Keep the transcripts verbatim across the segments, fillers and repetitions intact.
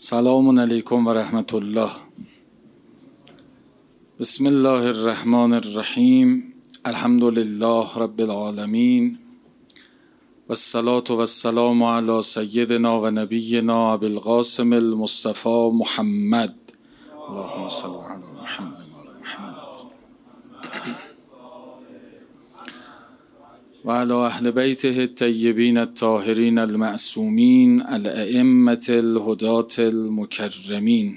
سلام علیکم و رحمت الله. بسم الله الرحمن الرحیم. الحمد لله رب العالمین و الصلاة و السلام علی سیدنا و نبینا ابی القاسم المصطفى محمد. اللهم صل علی محمد و علی محمد و علی اهل بیته الطیبین الطاهرین المعصومین الائمة الهداة المکرمین.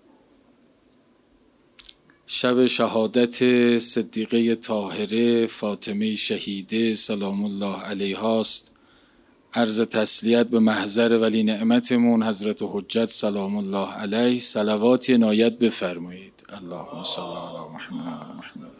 شب شهادت صدیقه طاهره فاطمه شهیده سلام الله علیها است. عرض تسلیت به محضر ولی نعمتمون حضرت حجت سلام الله علیه. صلواتی عنایت بفرمایید. اللهم صل علی محمد و علی محمد.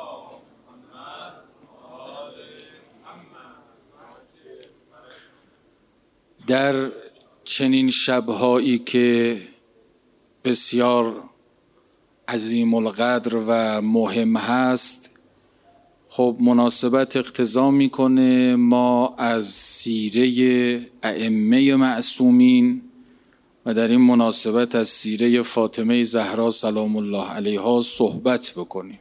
در چنین شبهایی که بسیار عظیم القدر و مهم هست، خب مناسبت اقتضا میکنه ما از سیره ائمه معصومین و در این مناسبت از سیره فاطمه زهرا سلام الله علیها صحبت بکنیم.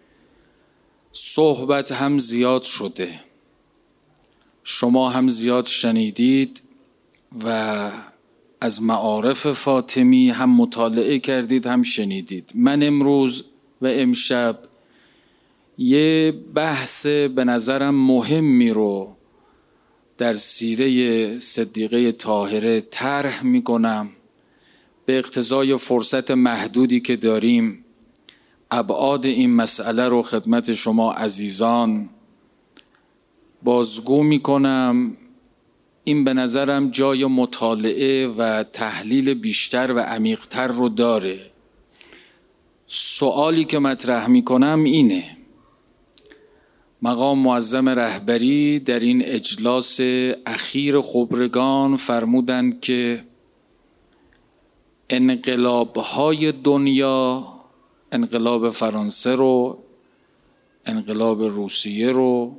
صحبت هم زیاد شده، شما هم زیاد شنیدید و از معارف فاطمی هم مطالعه کردید هم شنیدید. من امروز و امشب یه بحث به نظرم مهمی رو در سیره صدیقه طاهره طرح میکنم. به اقتضای فرصت محدودی که داریم ابعاد این مسئله رو خدمت شما عزیزان بازگو میکنم. این به نظرم جای مطالعه و تحلیل بیشتر و عمیق‌تر رو داره. سوالی که مطرح میکنم اینه: مقام معظم رهبری در این اجلاس اخیر خبرگان فرمودند که انقلاب‌های دنیا، انقلاب فرانسه رو، انقلاب روسیه رو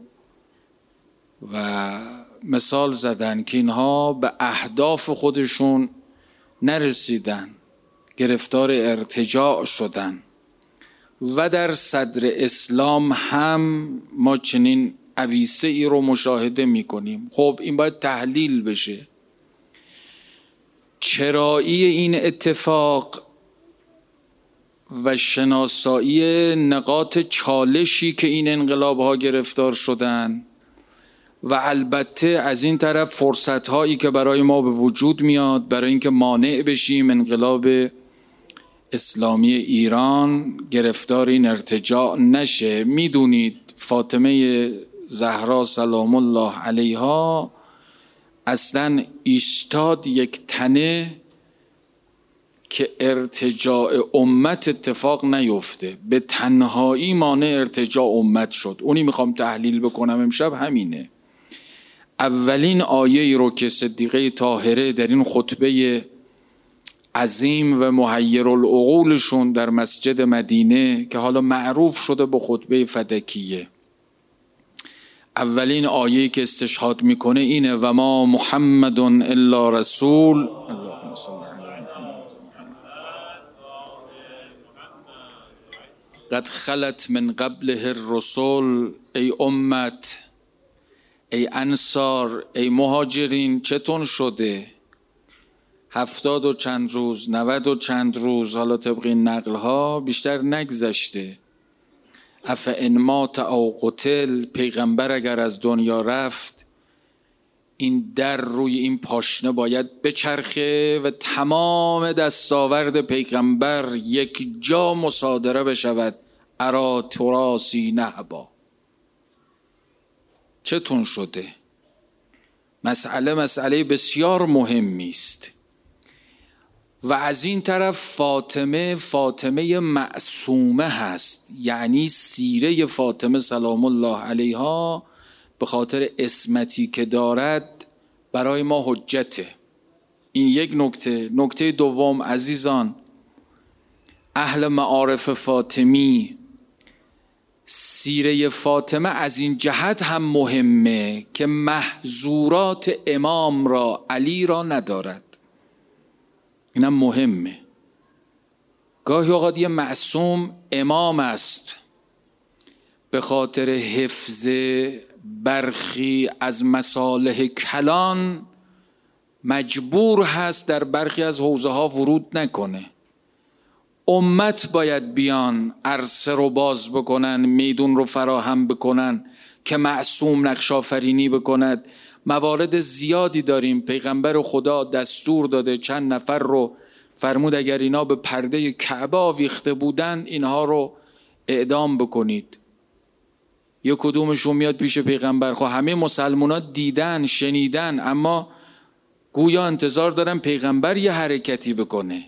و مثال زدن که اینها به اهداف خودشون نرسیدن، گرفتار ارتجاع شدن و در صدر اسلام هم ما چنین عویسه ای رو مشاهده میکنیم. خب این باید تحلیل بشه. چرایی این اتفاق و شناسایی نقاط چالشی که این انقلاب ها گرفتار شدن و البته از این طرف فرصت هایی که برای ما به وجود میاد برای اینکه مانع بشیم انقلاب اسلامی ایران گرفتار این ارتجاع نشه. میدونید فاطمه زهرا سلام الله علیها اصلا ایستاد یک تنه که ارتجاع امت اتفاق نیفته، به تنهایی مانع ارتجاع امت شد. اونی میخوام تحلیل بکنم امشب همینه. اولین آیه رو که صدیقه طاهره در این خطبه عظیم و محیر العقولشون در مسجد مدینه که حالا معروف شده به خطبه فدکیه، اولین آیه که استشهاد میکنه اینه: و ما محمد الا رسول اللهم صل علی محمد قد خلت من قبله الرسل. ای امت، ای انصار، ای مهاجرین، چتون شده؟ هفتاد و چند روز، نود و چند روز، حالا طبق این نقل ها بیشتر نگذشته. اف ان مات او قتل، پیغمبر اگر از دنیا رفت این در روی این پاشنه باید بچرخه و تمام دستاورد پیغمبر یک جا مصادره بشود. ارا تراسی نهبا. چتون شده؟ مسئله مسئله بسیار مهمی است. و از این طرف فاطمه فاطمه معصومه هست، یعنی سیره فاطمه سلام الله علیها به خاطر عصمتی که دارد برای ما حجته. این یک نکته. نکته دوم عزیزان، اهل معارف فاطمی، سیره فاطمه از این جهت هم مهمه که محظورات امام را، علی را ندارد. اینم مهمه. گاهی اوقات یه معصوم امام است به خاطر حفظ برخی از مصالح کلان مجبور هست در برخی از حوزه ها ورود نکنه. امت باید بیان عرصه رو باز بکنن، میدون رو فراهم بکنن که معصوم نقش آفرینی بکند. موارد زیادی داریم. پیغمبر خدا دستور داده چند نفر رو فرمود اگر اینا به پرده کعبه آویخته بودن اینها رو اعدام بکنید. یک کدومشون میاد پیش پیغمبر، خب همه مسلمان ها دیدن شنیدن، اما گویا انتظار دارن پیغمبر یه حرکتی بکنه.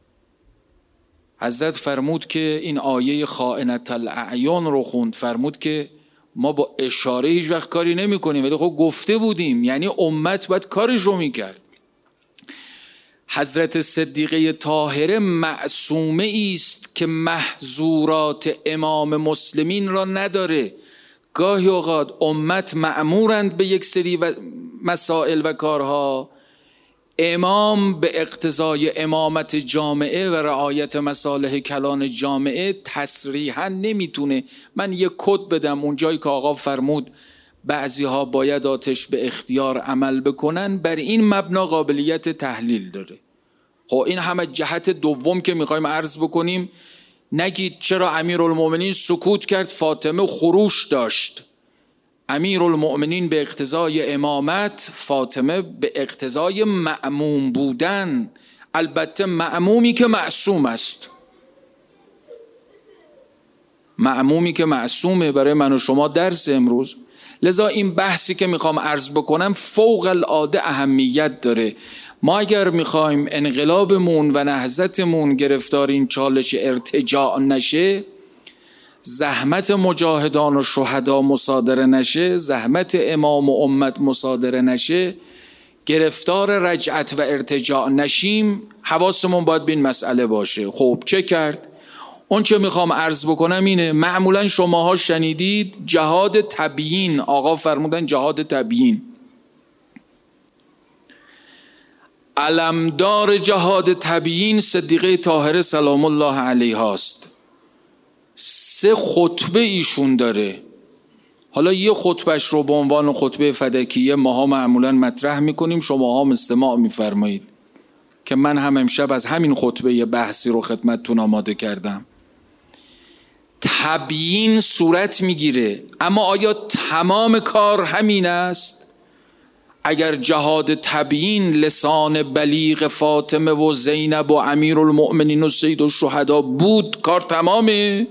حضرت فرمود که این آیه خائنة الاعیان رو خوند، فرمود که ما با اشاره هیچ وقت کاری نمی کنیم، ولی خب گفته بودیم، یعنی امت باید کارش رو میکرد. حضرت صدیقه طاهره معصومه است که محظورات امام مسلمین را نداره. گاهی اوقات امت مأمورند به یک سری مسائل و کارها، امام به اقتضای امامت جامعه و رعایت مصالح کلان جامعه تصریحا نمیتونه. من یک کد بدم اون جایی که آقا فرمود بعضی ها باید آتش به اختیار عمل بکنن، بر این مبنا قابلیت تحلیل داره. خب این همه جهت دوم که میخوایم عرض بکنیم. نگید چرا امیرالمؤمنین سکوت کرد، فاطمه خروش داشت. امیرالمؤمنین به اقتضای امامت، فاطمه به اقتضای مأموم بودن. البته مأمومی که معصوم است، مأمومی که معصومه برای من و شما درس امروز. لذا این بحثی که میخوام عرض بکنم فوق العاده اهمیت داره. ما اگر میخوایم انقلابمون و نهضتمون گرفتار این چالش ارتجاع نشه، زحمت مجاهدان و شهدا مصادره نشه، زحمت امام و امت مصادره نشه، گرفتار رجعت و ارتجاع نشیم، حواسمون باید به این مسئله باشه. خب چه کرد؟ اون چه میخوام عرض بکنم اینه. معمولا شماها شنیدید جهاد تبیین، آقا فرمودن جهاد تبیین. علمدار جهاد تبیین صدیقه طاهره سلام الله علیها است. سه خطبه ایشون داره. حالا یه خطبهش رو به عنوان خطبه فدکیه ماها معمولا مطرح میکنیم، شماها هم استماع میفرمایید که من هم امشب از همین خطبه یه بحثی رو خدمتتون آماده کردم. تبیین صورت میگیره، اما آیا تمام کار همین است؟ اگر جهاد تبیین لسان بلیغ فاطمه و زینب و امیرالمؤمنین و سید الشهدا بود، کار تمامه؟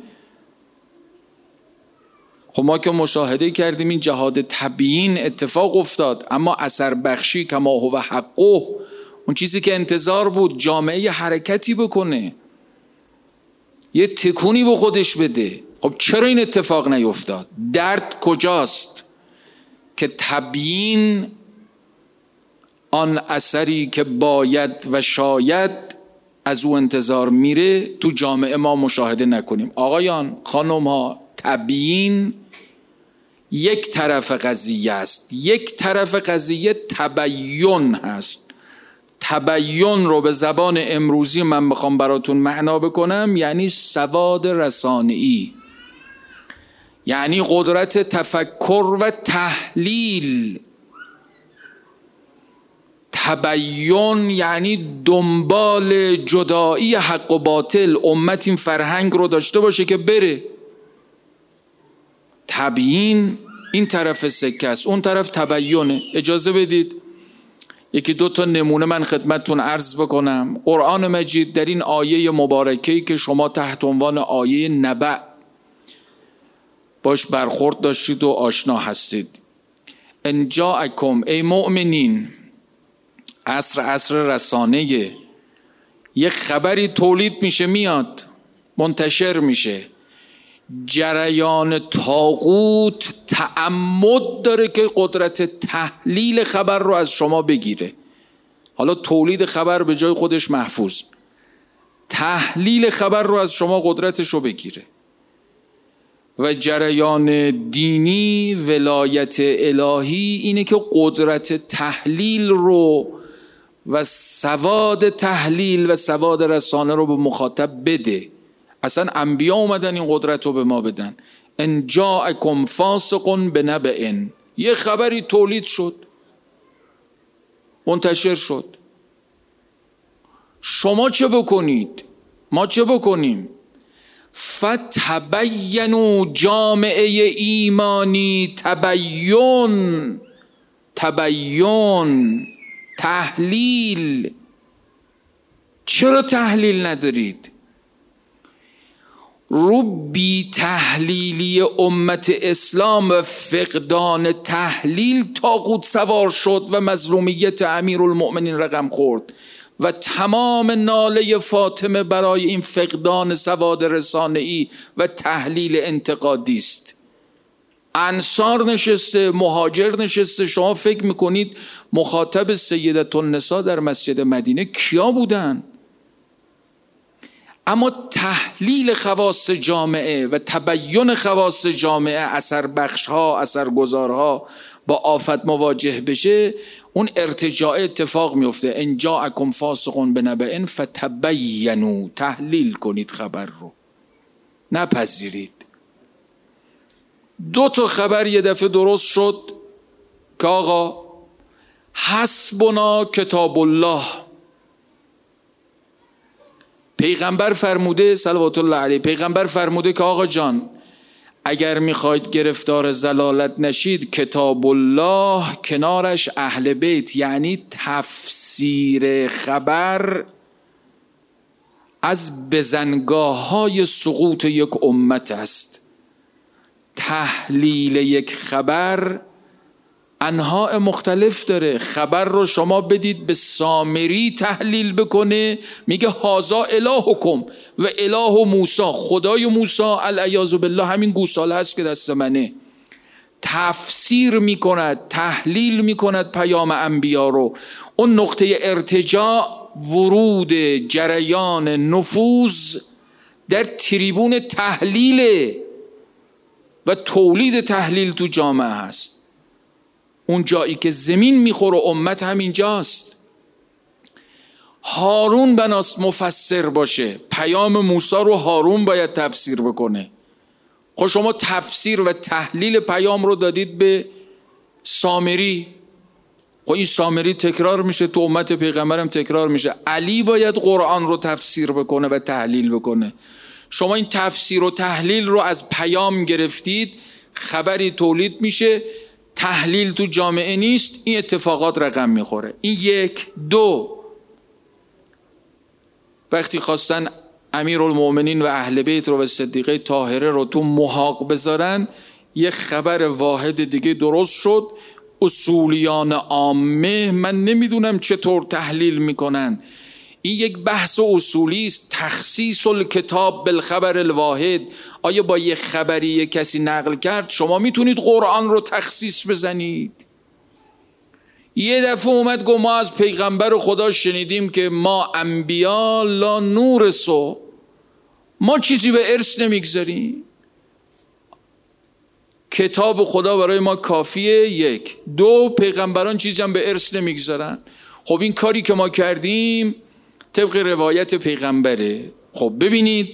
خب ما که مشاهده کردیم این جهاد تبیین اتفاق افتاد، اما اثر بخشی کما هو حقه، اون چیزی که انتظار بود جامعه حرکتی بکنه، یه تکونی به خودش بده. خب چرا این اتفاق نیفتاد؟ درد کجاست؟ که تبیین آن اثری که باید و شاید از او انتظار میره تو جامعه ما مشاهده نکنیم. آقایان خانم ها، تبیین یک طرف قضیه است، یک طرف قضیه تبیین هست. تبیین رو به زبان امروزی من بخوام براتون معنا بکنم یعنی سواد رسانه‌ای، یعنی قدرت تفکر و تحلیل. تبیین یعنی دنبال جدایی حق و باطل. امت این فرهنگ رو داشته باشه که بره. تبیین این طرف سکه است، اون طرف تبیینه. اجازه بدید یکی دو تا نمونه من خدمتتون عرض بکنم. قرآن مجید در این آیه مبارکه‌ای که شما تحت عنوان آیه نبأ باش برخورد داشتید و آشنا هستید. ان جاءکم، ای مؤمنین، عصر عصر رسانه، یک خبری تولید میشه، میاد منتشر میشه. جریان طاغوت تعمد داره که قدرت تحلیل خبر رو از شما بگیره. حالا تولید خبر به جای خودش محفوظ، تحلیل خبر رو از شما قدرتش رو بگیره. و جریان دینی، ولایت الهی اینه که قدرت تحلیل رو و سواد تحلیل و سواد رسانه رو به مخاطب بده. اصلا انبیا اومدن این قدرت رو به ما بدن. ان جاءکم فاسق بنبأ، یه خبری تولید شد، منتشر شد، شما چه بکنید؟ ما چه بکنیم؟ فتبینوا، جامعه ایمانی، تبیین، تبیین، تحلیل. چرا تحلیل ندارید؟ رو بی تحلیلی امت اسلام و فقدان تحلیل طاغوت سوار شد و مظلومیت امیرالمؤمنین رقم خورد و تمام ناله فاطمه برای این فقدان سواد رسانه‌ای و تحلیل انتقادی است. انصار نشسته، مهاجر نشسته. شما فکر میکنید مخاطب سیدة النساء در مسجد مدینه کیا بودن؟ اما تحلیل خواص جامعه و تبیین خواص جامعه، اثر بخشها، اثر گذارها با آفت مواجه بشه، اون ارتجاع اتفاق میفته. ان جاءکم فاسق بنبأ فتبینوا، تحلیل کنید خبر رو، نپذیرید. دو تا خبر یه دفعه درست شد که آقا حسبنا کتاب الله، پیغمبر فرموده صلوات الله علیه، پیغمبر فرموده که آقا جان اگر میخواید گرفتار ضلالت نشید، کتاب الله کنارش اهل بیت، یعنی تفسیر خبر از بزنگاه های سقوط یک امت است. تحلیل یک خبر انواع مختلف داره. خبر رو شما بدید به سامری تحلیل بکنه، میگه هازا الهکم و اله موسی، خدای موسی العیاذ بالله همین گوساله هست که دست منه. تفسیر میکند، تحلیل میکند پیام انبیا رو. اون نقطه ارتجاع ورود جریان نفوذ در تریبون تحلیل و تولید تحلیل تو جامعه هست. اون جایی که زمین میخوره امت همین جاست. هارون بناست مفسر باشه، پیام موسی رو هارون باید تفسیر بکنه. خب شما تفسیر و تحلیل پیام رو دادید به سامری. خب این سامری تکرار میشه تو امت پیغمبرم تکرار میشه. علی باید قرآن رو تفسیر بکنه و تحلیل بکنه. شما این تفسیر و تحلیل رو از پیام گرفتید، خبری تولید میشه، تحلیل تو جامعه نیست، این اتفاقات رقم میخوره. این یک. دو، وقتی خواستن امیرالمؤمنین و اهل بیت رو و صدیقه طاهره رو تو محاق بذارن، یک خبر واحد دیگه درست شد. اصولیان عامه من نمیدونم چطور تحلیل میکنن. این یک بحث اصولی است. تخصیص الکتاب بالخبر الواحد. آیا با یک خبری یک کسی نقل کرد شما میتونید قرآن رو تخصیص بزنید؟ یه دفعه اومد گفت ما از پیغمبر خدا شنیدیم که ما انبیا لا نورثو، ما چیزی به ارث نمیگذاریم، کتاب خدا برای ما کافیه. یک. دو، پیغمبران چیزی هم به ارث نمیگذارن. خب این کاری که ما کردیم طبق روایت پیغمبره. خب ببینید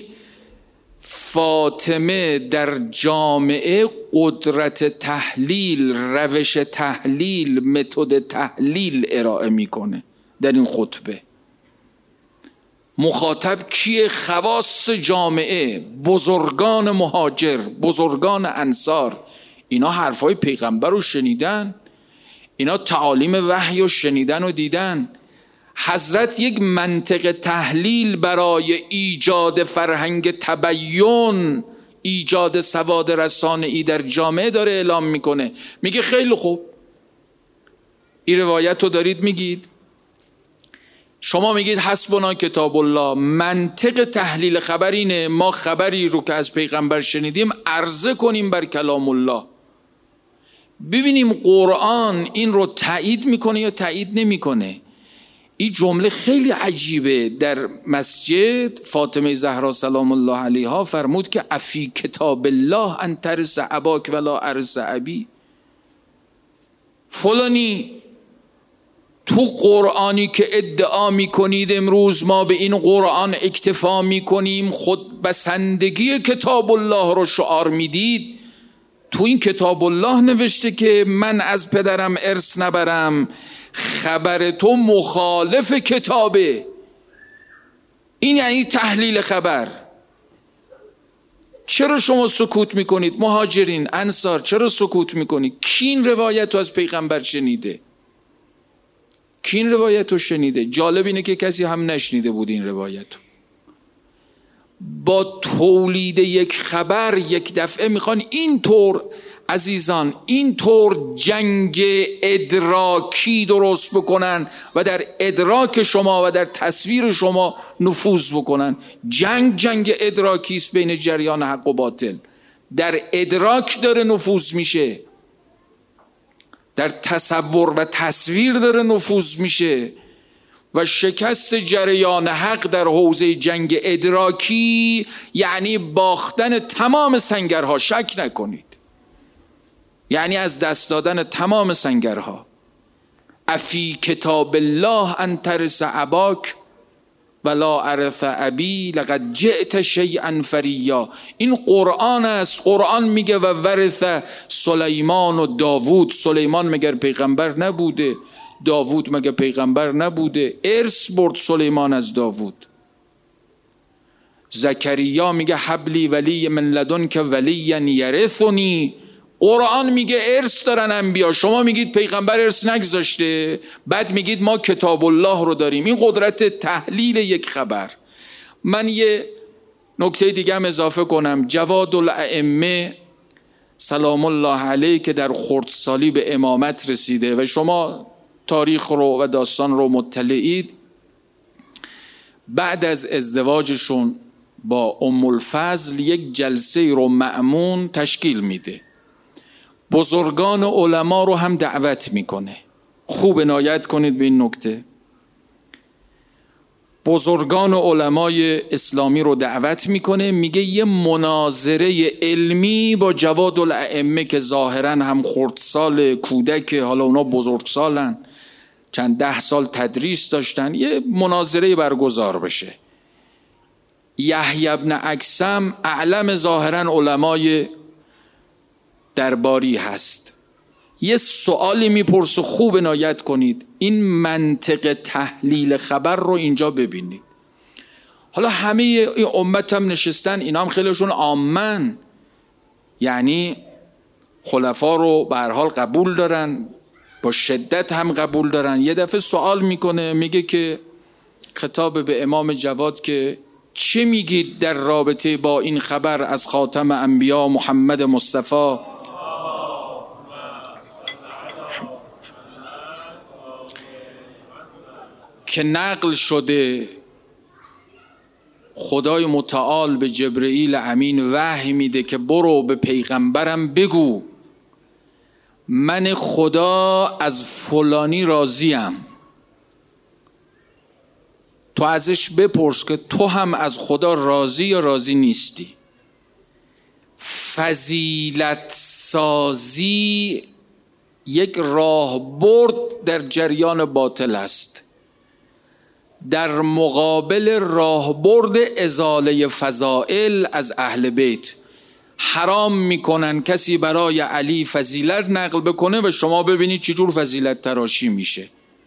فاطمه در جامعه قدرت تحلیل، روش تحلیل، متد تحلیل ارائه میکنه در این خطبه. مخاطب کیه؟ خواص جامعه، بزرگان مهاجر، بزرگان انصار. اینا حرفای پیغمبر رو شنیدن، اینا تعالیم وحی رو شنیدن و دیدن. حضرت یک منطق تحلیل برای ایجاد فرهنگ تبیین، ایجاد سواد رسانه‌ای در جامعه داره اعلام میکنه. میگه خیلی خوب، این روایت رو دارید میگید، شما میگید حسبنا کتاب الله. منطق تحلیل خبر اینه ما خبری رو که از پیغمبر شنیدیم عرضه کنیم بر کلام الله، ببینیم قرآن این رو تایید میکنه یا تایید نمیکنه. این جمله خیلی عجیبه. در مسجد فاطمه زهرا سلام الله علیها فرمود که افی کتاب الله ان ترث اباک ولا ارث ابی. فلانی تو قرآنی که ادعا میکنید امروز ما به این قرآن اکتفا میکنیم، خود بسندگی کتاب الله رو شعار میدید، تو این کتاب الله نوشته که من از پدرم ارث نبرم، خبر تو مخالف کتابه. این یعنی تحلیل خبر. چرا شما سکوت میکنید؟ مهاجرین، انصار، چرا سکوت میکنید؟ کی این روایت رو از پیغمبر شنیده؟ کی این روایت رو شنیده؟ جالب اینه که کسی هم نشنیده بود این روایت رو. با تولید یک خبر یک دفعه میخوان اینطور عزیزان اینطور جنگ ادراکی درست بکنن و در ادراک شما و در تصویر شما نفوذ بکنن. جنگ جنگ ادراکی است بین جریان حق و باطل. در ادراک داره نفوذ میشه، در تصور و تصویر داره نفوذ میشه و شکست جریان حق در حوزه جنگ ادراکی یعنی باختن تمام سنگرها. شک نکنید، یعنی از دست دادن تمام سنگرها. افی کتاب الله ان ترث اباک ولا ارث ابی لقد جئت شیئا فریا. این قرآن است. قرآن میگه و ورث سلیمان و داوود. سلیمان مگر پیغمبر نبوده؟ داوود مگر پیغمبر نبوده؟ ارث برد سلیمان از داوود. زکریا میگه حبلی ولی من لدنک ولیا یرثنی. قرآن میگه ارث دارن انبیا، شما میگید پیغمبر ارث نگذاشته، بعد میگید ما کتاب الله رو داریم. این قدرت تحلیل یک خبر. من یه نکته دیگه هم اضافه کنم. جواد الائمه سلام الله علیه که در خردسالی به امامت رسیده و شما تاریخ رو و داستان رو مطلعید، بعد از ازدواجشون با ام الفضل یک جلسه رو مأمون تشکیل میده، بزرگان علما رو هم دعوت میکنه. خوب عنایت کنید به این نکته. بزرگان علمای اسلامی رو دعوت میکنه، میگه یه مناظره علمی با جواد الائمه که ظاهرا هم خردسال کودک، حالا اونا بزرگسالن، چند ده سال تدریس داشتن، یه مناظره برگزار بشه. یحیی ابن اکثم اعلم ظاهرا علمای درباری هست. یه سوالی میپرسه، خوب عنایت کنید، این منطق تحلیل خبر رو اینجا ببینید. حالا همه این امت هم نشستن، اینا هم خیلیشون عامن، یعنی خلفا رو به هر حال قبول دارن، با شدت هم قبول دارن. یه دفعه سوال میکنه، میگه که خطاب به امام جواد که چه میگید در رابطه با این خبر از خاتم انبیا محمد مصطفی که نقل شده خدای متعال به جبرئیل امین وحی میده که برو به پیغمبرم بگو من خدا از فلانی راضیم، تو ازش بپرس که تو هم از خدا راضی یا راضی نیستی. فضیلت سازی یک راهبرد در جریان باطل است، در مقابل راهبرد ازاله فضائل از اهل بیت. حرام میکنن کسی برای علی فضیلت نقل بکنه و شما ببینید چجور فضیلت تراشی میشه.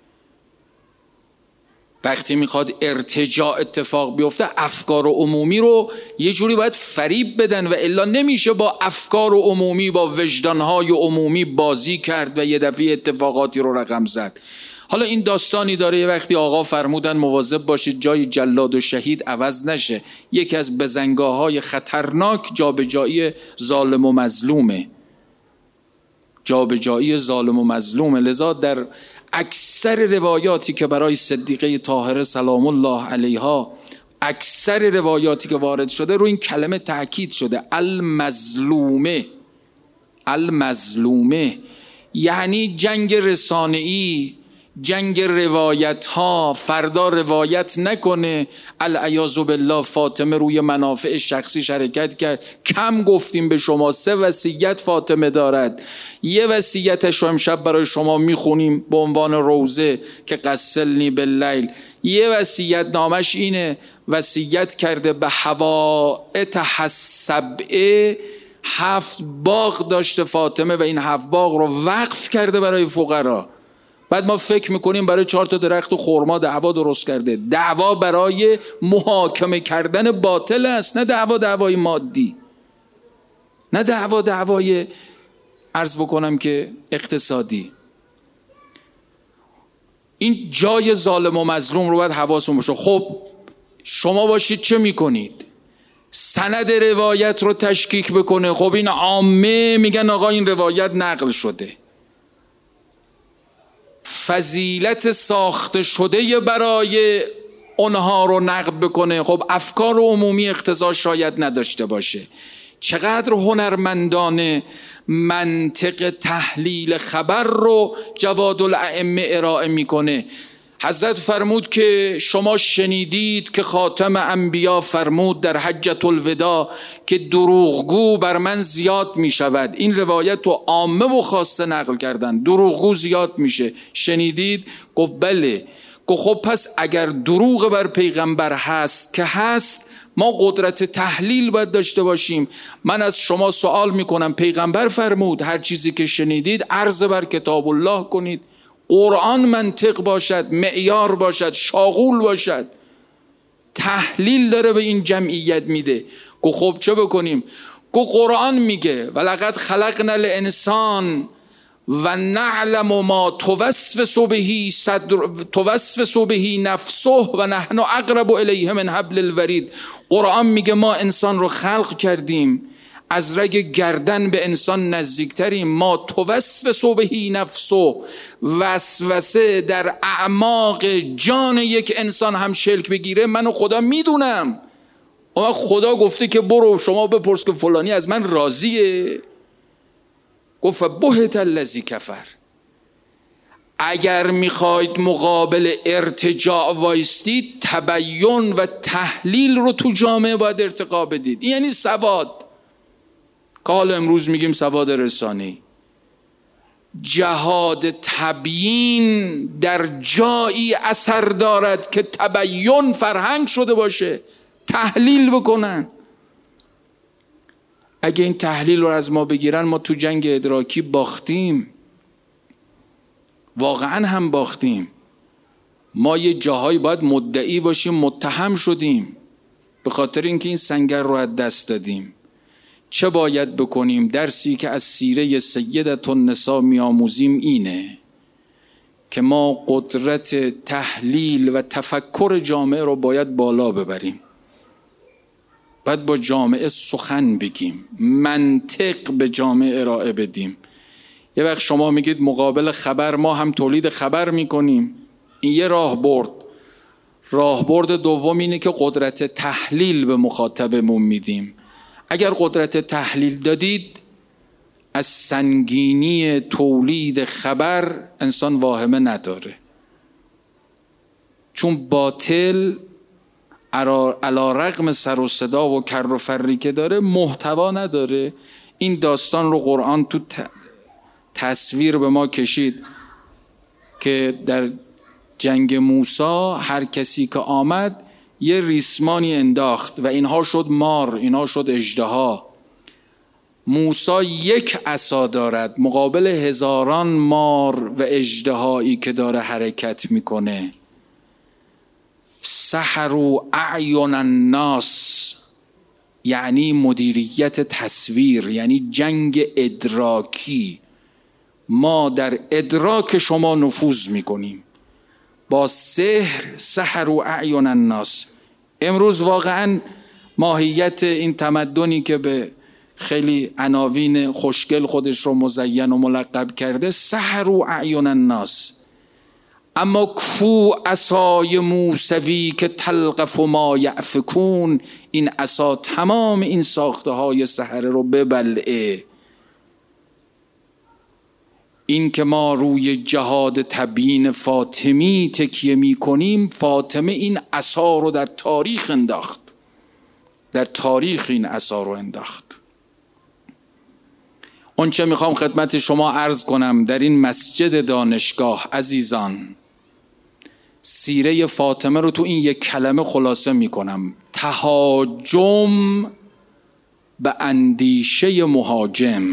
وقتی میخواد ارتجاع اتفاق بیفته، افکار عمومی رو یه جوری باید فریب بدن و الا نمیشه با افکار عمومی، با وجدانهای عمومی بازی کرد و یه دفعه اتفاقاتی رو رقم زد. حالا این داستانی داره، یه وقتی آقا فرمودن مواظب باشید جای جلاد و شهید عوض نشه. یکی از بزنگاه‌های خطرناک جابجایی ظالم و مظلومه، جابجایی ظالم و مظلومه. لذا در اکثر روایاتی که برای صدیقه طاهره سلام الله علیها، اکثر روایاتی که وارد شده رو این کلمه تأکید شده، المظلومه. المظلومه یعنی جنگ رسانه‌ای، جنگ روایت ها، فردا روایت نکنه العیاذ بالله فاطمه روی منافع شخصی حرکت کرد. کم گفتیم به شما سه وصیت فاطمه دارد. یه وصیتش رو امشب برای شما میخونیم به عنوان روزه که قسلنی باللیل. یه وصیت نامش اینه، وصیت کرده به حوائط السبعه، هفت باغ داشته فاطمه و این هفت باغ رو وقف کرده برای فقرا. بعد ما فکر میکنیم برای چهار تا درخت خرما دعوا درست کرده. دعوا برای محاکمه کردن باطل است، نه دعوا دعوای مادی، نه دعوا دعوای عرض بکنم که اقتصادی. این جای ظالم و مظلوم رو باید حواسون باشه. خب شما باشید چه میکنید؟ سند روایت رو تشکیک بکنه. خب این عامه میگن آقا این روایت نقل شده، فضیلت ساخته شده برای اونها رو نقد بکنه. خب افکار عمومی اقتضا شاید نداشته باشه. چقدر هنرمندانه منطق تحلیل خبر رو جواد الائمه ارائه میکنه. حضرت فرمود که شما شنیدید که خاتم انبیا فرمود در حجة الوداع که دروغگو بر من زیاد می شود. این روایت تو عامه و خاصه نقل کردن، دروغگو زیاد میشه. شنیدید؟ گفت بله. گفت خب پس اگر دروغ بر پیغمبر هست که هست، ما قدرت تحلیل باید داشته باشیم. من از شما سوال میکنم، پیغمبر فرمود هر چیزی که شنیدید عرض بر کتاب الله کنید. قرآن منطق باشد، معیار باشد، شاغول باشد، تحلیل داره به این جمعیت میده. گو خب چه بکنیم؟ گو قرآن میگه ولقد خلقنا الانسان و نعلم ما توسوس به صدر توسوس به نفسه و نحن اقرب الیه من حبل الورید. قرآن میگه ما انسان رو خلق کردیم، از رگ گردن به انسان نزدیکتریم. ما توسوس به نفسه، وسوسه در اعماق جان یک انسان هم شلک بگیره منو خدا میدونم. اما خدا گفته که برو شما بپرس که فلانی از من راضیه. گفت بهت الذی کفر. اگر میخواید مقابل ارتجاع وایستید، تبیین و تحلیل رو تو جامعه باید ارتقا بدید. این یعنی سواد که حالا امروز میگیم سواد رسانه‌ای. جهاد تبیین در جایی اثر دارد که تبیین فرهنگ شده باشه، تحلیل بکنن. اگه این تحلیل رو از ما بگیرن، ما تو جنگ ادراکی باختیم، واقعا هم باختیم. ما یه جاهایی باید مدعی باشیم متهم شدیم به خاطر اینکه این سنگر رو از دست دادیم. چه باید بکنیم؟ درسی که از سیره سیدة النساء میآموزیم اینه که ما قدرت تحلیل و تفکر جامعه رو باید بالا ببریم. باید با جامعه سخن بگیم، منطق به جامعه ارائه بدیم. یه وقت شما میگید مقابل خبر ما هم تولید خبر میکنیم، این یه راه برد. راه برد دوم اینه که قدرت تحلیل به مخاطبمون میدیم. اگر قدرت تحلیل دادید، از سنگینی تولید خبر انسان واهمه نداره، چون باطل علی رغم سر و صدا و کر و فری که داره محتوا نداره. این داستان رو قرآن تو تصویر به ما کشید که در جنگ موسی هر کسی که آمد یه ریسمانی انداخت و اینها شد مار، اینها شد اژدها. موسی یک عصا دارد مقابل هزاران مار و اژدهایی که داره حرکت میکنه. سحروا اعین الناس یعنی مدیریت تصویر، یعنی جنگ ادراکی. ما در ادراک شما نفوذ میکنیم با سحر. سحروا اعین الناس. امروز واقعا ماهیت این تمدنی که به خیلی عناوین خوشگل خودش رو مزین و ملقب کرده، سحروا اعین الناس. اما کو عصای موسوی که تلقف ما یأفکون، این عصا تمام این ساخته های سحر رو ببلعه. این که ما روی جهاد تبیین فاطمی تکیه می کنیم، فاطمه این عصا رو در تاریخ انداخت، در تاریخ این عصا رو انداخت. اون چه میخوام خدمت شما عرض کنم در این مسجد دانشگاه عزیزان، سیره فاطمه رو تو این یک کلمه خلاصه میکنم: تهاجم به اندیشه مهاجم.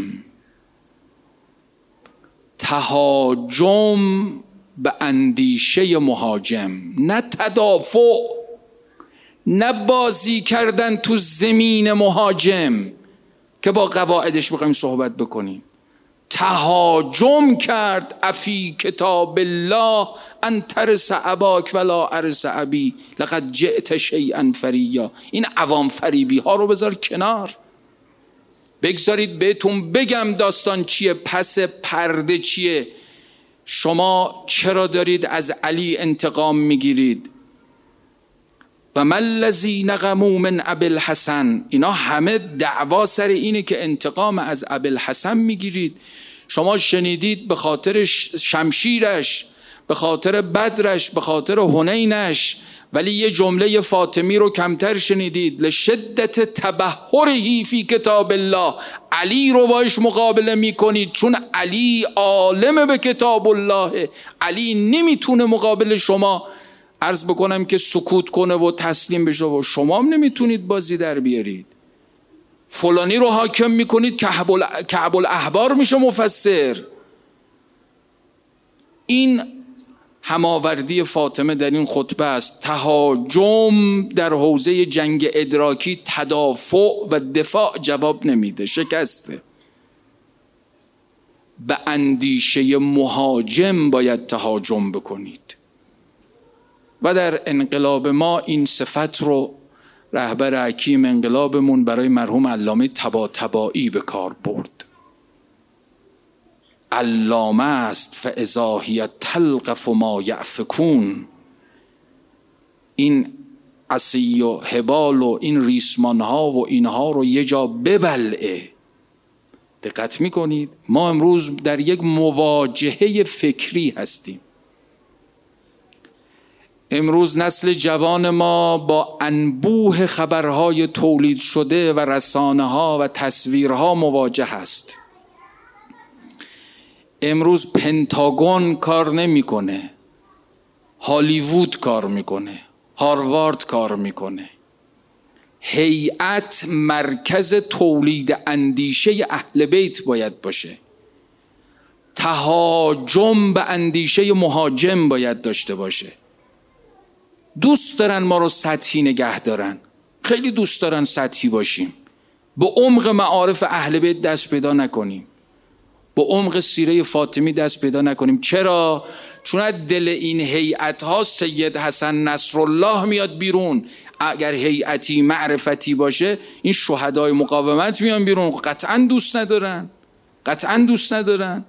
تهاجم به اندیشه مهاجم، نه تدافع، نه بازی کردن تو زمین مهاجم که با قواعدش بخوایم صحبت بکنیم. تهاجم کرد: افی کتاب الله ان ترس اباک ولا ارس ابی لقد جئت شیئا فریا. این عوام فریبی ها رو بذار کنار، بگذارید بهتون بگم داستان چیه، پس پرده چیه. شما چرا دارید از علی انتقام میگیرید؟ و من الذی نقموا من ابی الحسن، اینا همه دعوا سر اینه که انتقام از ابی الحسن میگیرید. شما شنیدید به خاطر شمشیرش، به خاطر بدرش، به خاطر حنینش، ولی یه جمله فاطمی رو کمتر شنیدید: لشدت تبحره فی کتاب الله. علی رو باش مقابله میکنید چون علی عالم به کتاب الله. علی نمیتونه مقابل شما عرض بکنم که سکوت کنه و تسلیم بشه، و شما هم نمیتونید بازی در بیارید. فلانی رو حاکم میکنید کعب الاحبار میشه مفسر. این هماوردی فاطمه در این خطبه است. تهاجم در حوزه جنگ ادراکی، تدافع و دفاع جواب نمیده، شکسته. به اندیشه مهاجم باید تهاجم بکنید. و در انقلاب ما این صفت رو رهبر حکیم انقلابمون برای مرحوم علامه طباطبایی به کار برد. علامه است فاذا هی تلقف ما یأفکون. این عصی و حبال و این ریسمان ها و اینها رو یه جا ببلعه. دقت میکنید؟ ما امروز در یک مواجهه فکری هستیم. امروز نسل جوان ما با انبوه خبرهای تولید شده و رسانه ها و تصویرها مواجه است. امروز پنتاگون کار نمیکنه، هالیوود کار میکنه، هاروارد کار میکنه. هیئت مرکز تولید اندیشه اهل بیت باید باشه. تهاجم به اندیشه مهاجم باید داشته باشه. دوست دارن ما رو سطحی نگه دارن، خیلی دوست دارن سطحی باشیم، به عمق معارف اهل بیت دست پیدا نکنیم، به عمق سیره فاطمی دست پیدا نکنیم. چرا؟ چون از دل این هیئت ها سید حسن نصرالله میاد بیرون. اگر هیئتی معرفتی باشه این شهدای مقاومت میان بیرون. قطعا دوست ندارن، قطعا دوست ندارن.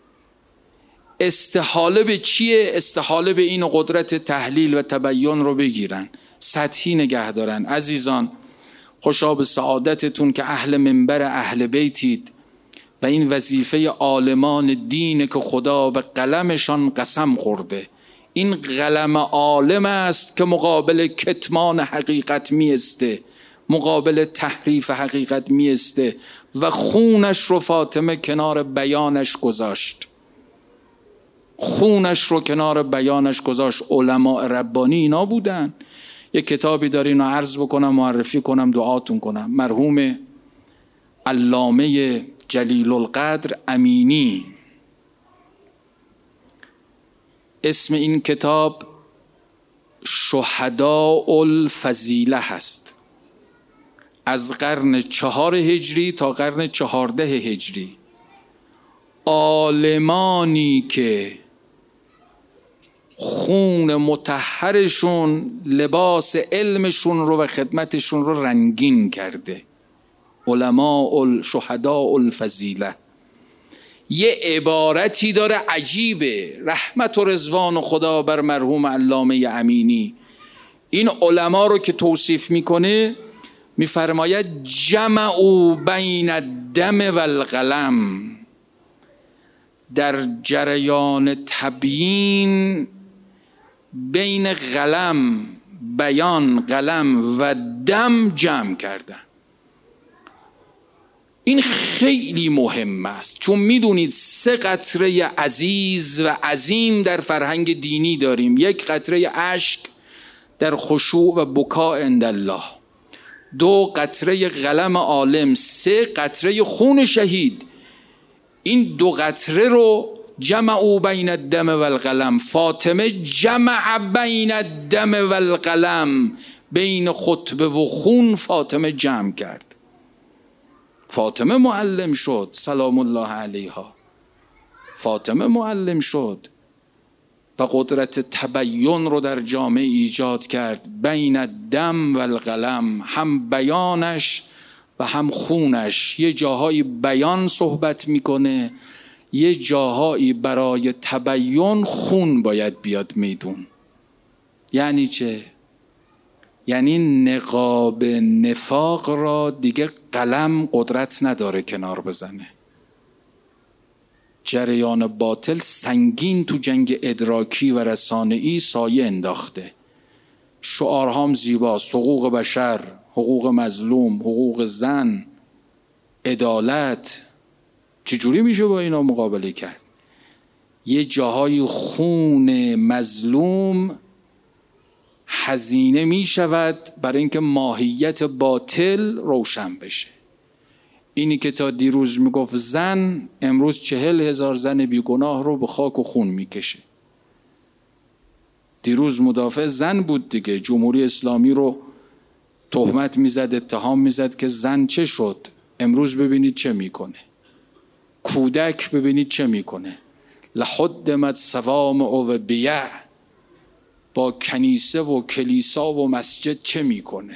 استحاله به چیه؟ استحاله به این قدرت تحلیل و تبیین رو بگیرن، سطحی نگه دارن. عزیزان، خوشا به سعادتتون که اهل منبر اهل بیتید و این وظیفه عالمان دینه که خدا به قلمشان قسم خورده. این قلم عالم است که مقابل کتمان حقیقت میسته، مقابل تحریف حقیقت میسته و خونش رو فاطمه کنار بیانش گذاشت. خونش رو کنار بیانش گذاشت. علماء ربانی اینا بودن. یک کتابی دارین و عرض بکنم، معرفی کنم، دعاتون کنم. مرحوم علامه جلیل القدر امینی، اسم این کتاب شهداء الفضیله هست. از قرن چهار هجری تا قرن چهارده هجری عالمانی که خون مطهرشون لباس علمشون رو و خدمتشون رو رنگین کرده. علماء الشهداء الفضیله. یه عبارتی داره عجیبه، رحمت و رضوان خدا بر مرحوم علامه امینی. این علما رو که توصیف میکنه میفرماید جمعوا بین الدم و القلم. در جریان تبیین بین قلم، بیان، قلم و دم جمع کردن. این خیلی مهم است، چون میدونید سه قطره عزیز و عظیم در فرهنگ دینی داریم. یک قطره اشک در خشوع و بکا عند الله، دو قطره قلم عالم، سه قطره خون شهید. این دو قطره رو جمعوا بین الدم و القلم. فاطمه جمع بین الدم و القلم، بین خطبه و خون فاطمه جمع کرد. فاطمه معلم شد سلام الله علیها، فاطمه معلم شد و قدرت تبیین رو در جامعه ایجاد کرد. بین الدم و القلم، هم بیانش و هم خونش. یه جاهایی بیان صحبت میکنه، یه جاهایی برای تبیین خون باید بیاد میدون. یعنی چه؟ یعنی نقاب نفاق را دیگه قلم قدرت نداره کنار بزنه. جریان باطل سنگین تو جنگ ادراکی و رسانه‌ای سایه انداخته. شعارهام زیباست: حقوق بشر، حقوق مظلوم، حقوق زن، عدالت. چجوری میشه با اینا مقابله کرد؟ یه جاهای خون مظلوم هزینه می شود برای اینکه ماهیت باطل روشن بشه. اینی که تا دیروز میگفت زن، امروز چهل هزار زن بیگناه رو به خاک و خون میکشه. دیروز مدافع زن بود دیگه، جمهوری اسلامی رو تهمت میزد، اتهام میزد که زن چه شد. امروز ببینید چه میکنه. کودک ببینید چه میکنه. لحدمت صوامع و بیع، با کنیسه و کلیسا و مسجد چه میکنه.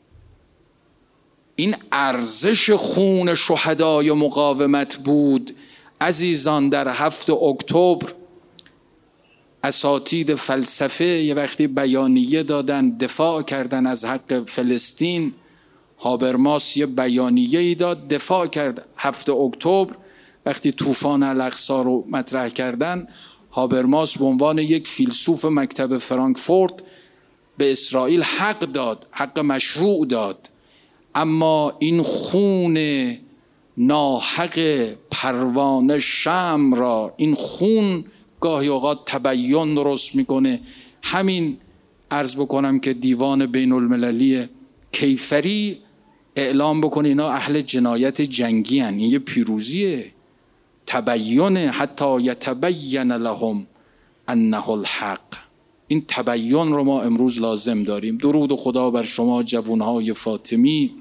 این ارزش خون شهدای مقاومت بود. عزیزان، در هفت اکتبر اساتید فلسفه یه وقتی بیانیه دادن، دفاع کردن از حق فلسطین. هابرماس یه بیانیه‌ای داد، دفاع کرد. هفت اکتبر وقتی طوفان الاقصی رو مطرح کردن، هابرماس به عنوان یک فیلسوف مکتب فرانکفورت به اسرائیل حق داد، حق مشروع داد. اما این خون ناحق پروانه شمع را، این خون گاهی اوقات تبیین درست میکنه. همین عرض بکنم که دیوان بین المللی کیفری اعلام بکنه اینا اهل جنایت جنگی هن. این یه پیروزیه، تبیین، حتی یتبین لهم انه الحق. این تبیین رو ما امروز لازم داریم. درود خدا بر شما جوانهای فاطمی،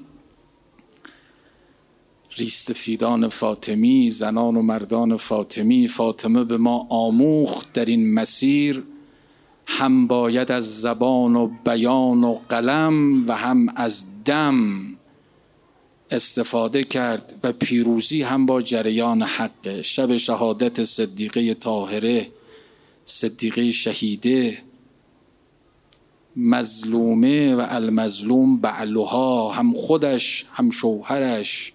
ریستفیدان فاطمی، زنان و مردان فاطمی. فاطمه به ما آموخت در این مسیر هم باید از زبان و بیان و قلم و هم از دم استفاده کرد و پیروزی هم با جریان حق. شب شهادت صدیقه طاهره، صدیقه شهیده، مظلومه و المظلوم بعلها، هم خودش هم شوهرش،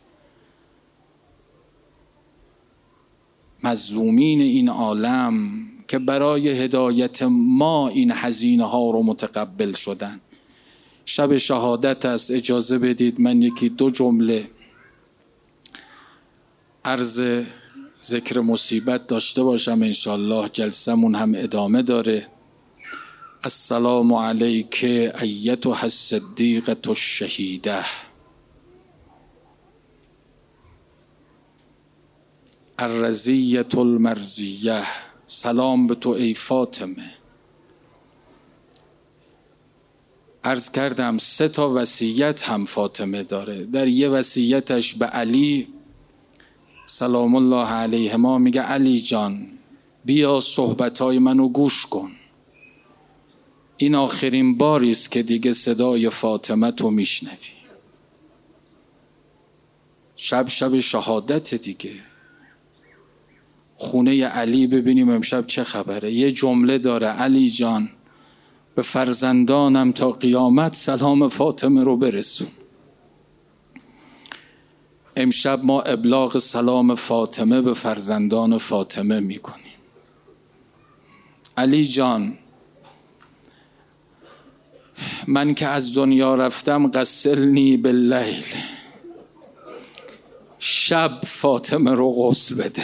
مظلومین این عالم که برای هدایت ما این هزینه ها رو متقبل شدن. شب شهادت است. اجازه بدید من یکی دو جمله عرض ذکر مصیبت داشته باشم. انشالله جلسمون هم ادامه داره. السلام علیک ایتها الصدیقة الشهیده، الرضیة المرضیه. سلام به تو ای فاطمه. عرض کردم سه تا وصیت هم فاطمه داره. در یه وصیتش به علی سلام الله علیهما میگه علی جان بیا صحبتهای منو گوش کن. این آخرین باری است که دیگه صدای فاطمه تو میشنوی. شب شب شهادت دیگه. خونه علی ببینیم امشب چه خبره. یه جمله داره: علی جان به فرزندانم تا قیامت سلام فاطمه رو برسون. امشب ما ابلاغ سلام فاطمه به فرزندان فاطمه میکنیم. علی جان، من که از دنیا رفتم غسلنی باللیل، شب فاطمه رو غسل بده،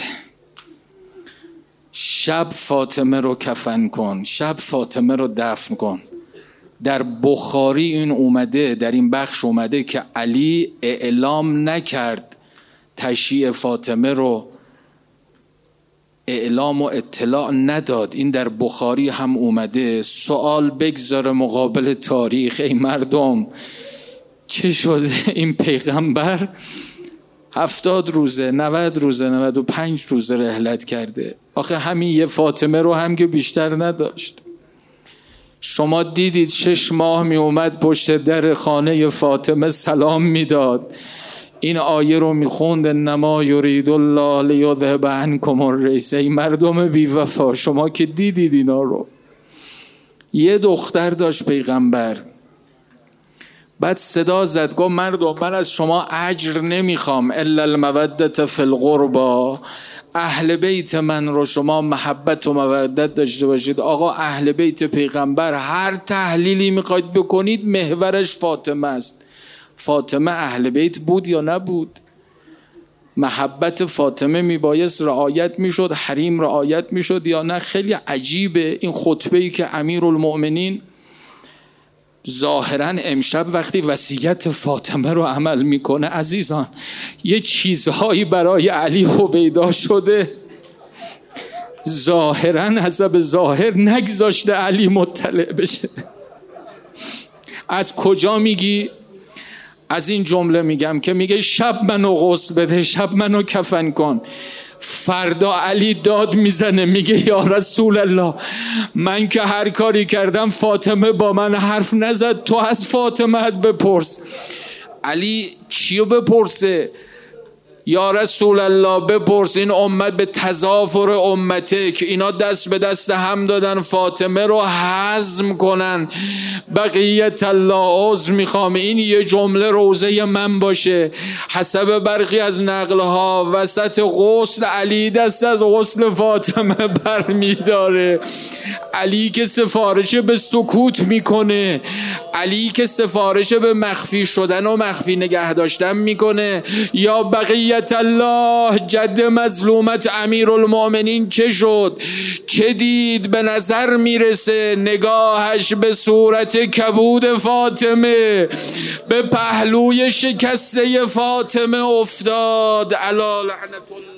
شب فاطمه رو کفن کن، شب فاطمه رو دفن کن. در بخاری این اومده، در این بخش اومده که علی اعلام نکرد تشییع فاطمه رو، اعلام و اطلاع نداد. این در بخاری هم اومده. سوال بگذاره مقابل تاریخ، ای مردم چه شده این پیغمبر هفتاد روزه، نود روزه، نود و پنج روزه رحلت کرده؟ آخه همین یه فاطمه رو هم که بیشتر نداشت. شما دیدید شش ماه می اومد پشت در خانه فاطمه سلام میداد. این آیه رو میخوند انما یرید الله لیذهب عنکم الرجس. ای مردم بی وفا، شما که دیدید اینا رو. یه دختر داشت پیغمبر، بعد صدا زد گفت مردم من از شما اجر نمیخوام الا المودة فی القربى. اهل بیت من رو شما محبت و مودت داشته باشید. آقا اهل بیت پیغمبر هر تحلیلی میخواید بکنید محورش فاطمه است. فاطمه اهل بیت بود یا نبود؟ محبت فاطمه میبایست رعایت میشد، حریم رعایت میشد یا نه؟ خیلی عجیبه این خطبه‌ای که امیرالمؤمنین ظاهراً امشب وقتی وصیت فاطمه رو عمل میکنه، عزیزان یه چیزهایی برای علی هویدا شده، ظاهراً حسب ظاهر نگذاشته علی مطلع بشه. از کجا میگی؟ از این جمله میگم که میگه شب منو غسل بده، شب منو کفن کن. فردا علی داد میزنه میگه یا رسول الله، من که هر کاری کردم فاطمه با من حرف نزد، تو از فاطمه بپرس. علی چیو بپرسه؟ یا رسول الله بپرس این امت به تضافر امته که اینا دست به دست هم دادن فاطمه رو هضم کنن. بقیت الله عذر میخوام این یه جمله روزه من باشه. حسب برخی از نقلها وسط غسل علی دست از غسل فاطمه بر میداره. علی که سفارش به سکوت میکنه، علی که سفارش به مخفی شدن و مخفی نگه داشتن میکنه. یا بقیت الله، جد مظلومت امیرالمؤمنین چه شد؟ چه دید؟ به نظر میرسه نگاهش به صورت کبود فاطمه، به پهلوی شکسته فاطمه افتاد. الا لعنت الله.